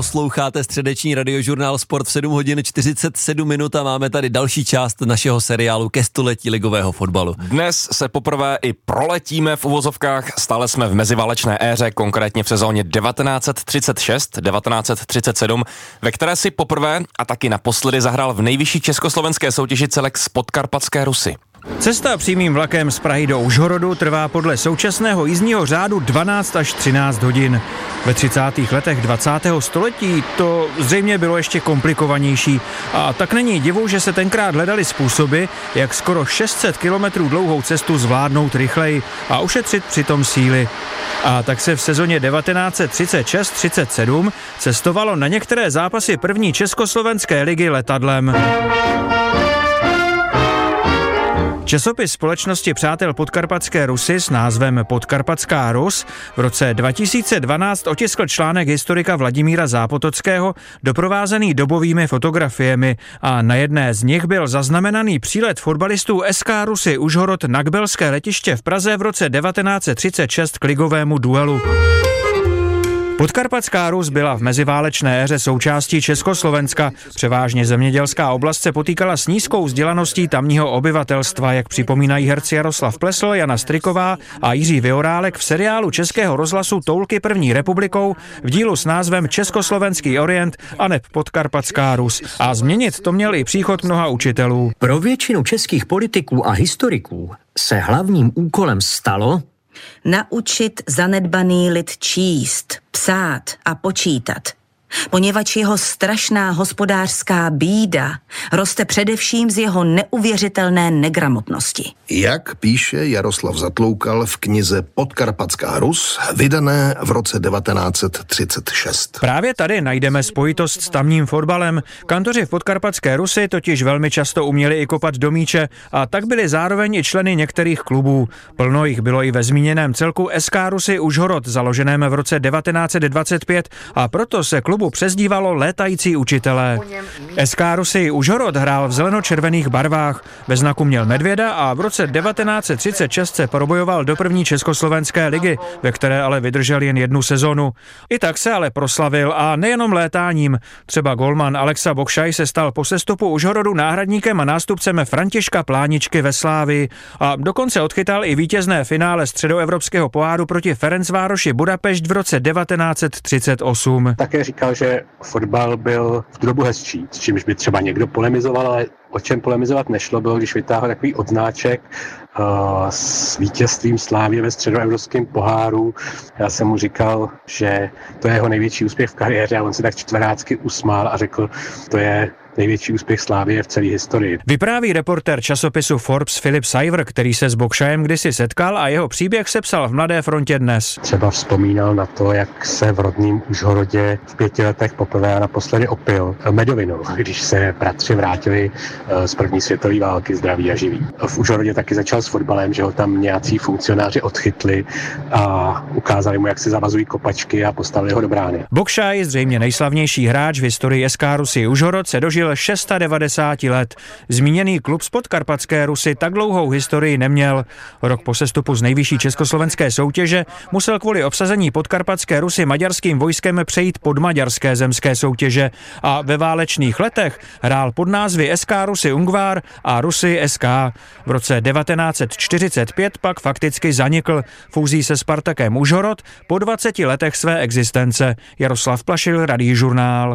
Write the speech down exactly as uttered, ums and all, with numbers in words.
Posloucháte středeční radiožurnál Sport v sedm hodin čtyřicet sedm minut a máme tady další část našeho seriálu ke století ligového fotbalu. Dnes se poprvé i proletíme v uvozovkách, stále jsme v meziválečné éře, konkrétně v sezóně devatenáct třicet šest devatenáct třicet sedm, ve které si poprvé a taky naposledy zahrál v nejvyšší československé soutěži celek z Podkarpatské Rusy. Cesta přímým vlakem z Prahy do Užhorodu trvá podle současného jízdního řádu dvanáct až třináct hodin. Ve třicátých letech dvacátého století to zřejmě bylo ještě komplikovanější a tak není divu, že se tenkrát hledaly způsoby, jak skoro šest set kilometrů dlouhou cestu zvládnout rychleji a ušetřit přitom síly. A tak se v sezóně devatenáct třicet šest třicet sedm cestovalo na některé zápasy první československé ligy letadlem. Časopis společnosti Přátel Podkarpatské Rusy s názvem Podkarpatská Rus v roce dva tisíce dvanáct otiskl článek historika Vladimíra Zápotockého doprovázený dobovými fotografiemi a na jedné z nich byl zaznamenaný přílet fotbalistů S K Rusy Užhorod na Kbelské letiště v Praze v roce devatenáct třicet šest k ligovému duelu. Podkarpatská Rus byla v meziválečné éře součástí Československa. Převážně zemědělská oblast se potýkala s nízkou vzdělaností tamního obyvatelstva, jak připomínají herci Jaroslav Plesl, Jana Striková a Jiří Vyorálek v seriálu Českého rozhlasu Toulky první republikou v dílu s názvem Československý orient aneb Podkarpatská Rus. A změnit to měl i příchod mnoha učitelů. Pro většinu českých politiků a historiků se hlavním úkolem stalo naučit zanedbaný lid číst, psát a počítat, poněvadž jeho strašná hospodářská bída roste především z jeho neuvěřitelné negramotnosti. Jak píše Jaroslav Zatloukal v knize Podkarpatská Rus, vydané v roce devatenáct třicet šest. Právě tady najdeme spojitost s tamním fotbalem. Kantoři v Podkarpatské Rusy totiž velmi často uměli i kopat do míče a tak byli zároveň i členy některých klubů. Plno jich bylo i ve zmíněném celku S K Rusy Užhorod, založeném v roce devatenáct dvacet pět a proto se klubu přezdívalo létající učitelé. S K Rusy Užhorod hrál v zeleno-červených barvách, ve znaku měl medvěda a v roce devatenáct třicet šest se probojoval do první československé ligy, ve které ale vydržel jen jednu sezonu. I tak se ale proslavil a nejenom létáním. Třeba golman Alexa Bokšaj se stal po sestupu Užhorodu náhradníkem a nástupcem Františka Pláničky ve Slávii a dokonce odchytal i vítězné finále středoevropského poháru proti Ferencvároši Budapešť v roce devatenáct třicet osm. Také říkal, že fotbal byl v dobu hezčí, s čímž by třeba někdo polemizoval, ale o čem polemizovat nešlo, bylo, když vytáhl takový odznáček uh, s vítězstvím Slávie ve středoevropském poháru. Já jsem mu říkal, že to je jeho největší úspěch v kariéře a on se tak čtverácky usmál a řekl, to je největší úspěch Slávie v celé historii. Vypráví reportér časopisu Forbes Filip Sajver, který se s Bokšajem kdysi setkal a jeho příběh sepsal v Mladé frontě dnes. Třeba vzpomínal na to, jak se v rodném Užhorodě v pěti letech poprvé a naposledy opil medovinou, když se bratři vrátili z první světové války zdraví a živí. V Užhorodě taky začal s fotbalem, že ho tam nějací funkcionáři odchytli a ukázali mu, jak se zavazují kopačky a postavili ho do brány. Bokšaj, zřejmě nejslavnější hráč v historii S K Rusy Užhorod, se dožil devadesát šest let. Zmíněný klub z Podkarpatské Rusy tak dlouhou historii neměl. Rok po sestupu z nejvyšší československé soutěže musel kvůli obsazení Podkarpatské Rusy maďarským vojskem přejít pod maďarské zemské soutěže a ve válečných letech hrál pod názvy S K Rusy Ungvár a Rusy S K. V roce devatenáct čtyřicet pět pak fakticky zanikl fúzí se Spartakem Užhorod po dvaceti letech své existence. Jaroslav Plašil, Radiožurnál.